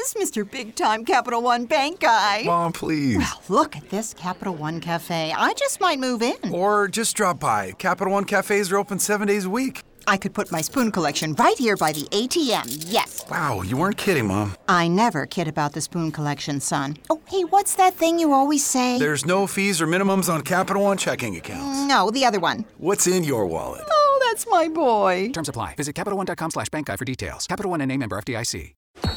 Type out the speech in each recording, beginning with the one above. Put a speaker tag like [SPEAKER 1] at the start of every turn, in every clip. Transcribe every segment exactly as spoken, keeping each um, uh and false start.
[SPEAKER 1] is Mister Big Time Capital One Bank guy.
[SPEAKER 2] Mom, please.
[SPEAKER 1] Well, look at this Capital One Cafe. I just might move in.
[SPEAKER 2] Or just drop by. Capital One cafes are open seven days a week.
[SPEAKER 1] I could put my spoon collection right here by the A T M, yes.
[SPEAKER 2] Wow, you weren't kidding, Mom.
[SPEAKER 1] I never kid about the spoon collection, son. Oh, hey, what's that thing you always say?
[SPEAKER 2] There's no fees or minimums on Capital One checking accounts.
[SPEAKER 1] No, the other one.
[SPEAKER 2] What's in your wallet?
[SPEAKER 1] Oh, that's my boy.
[SPEAKER 3] Terms apply. Visit CapitalOne.com slash bank guide for details. Capital One N A member F D I C.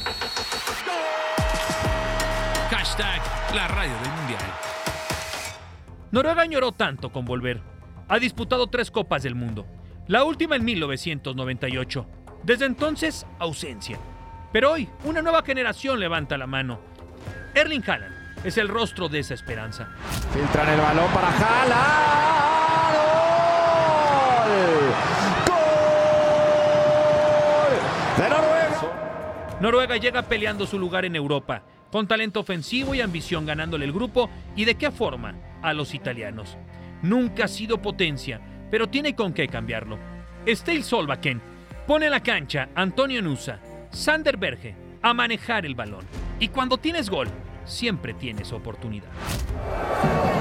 [SPEAKER 4] Hashtag la radio del mundial. Noruega añoró tanto con volver. Ha disputado tres copas del mundo. La última en mil novecientos noventa y ocho. Desde entonces, ausencia. Pero hoy, una nueva generación levanta la mano. Erling Haaland es el rostro de esa esperanza.
[SPEAKER 5] Filtran el balón para Haaland. ¡Gol! ¡Gol! ¡De Noruega!
[SPEAKER 4] Noruega llega peleando su lugar en Europa, con talento ofensivo y ambición ganándole el grupo, y de qué forma a los italianos. Nunca ha sido potencia, pero tiene con qué cambiarlo. Stale Solbakken pone en la cancha a Antonio Nusa, Sander Berge a manejar el balón. Y cuando tienes gol, siempre tienes oportunidad.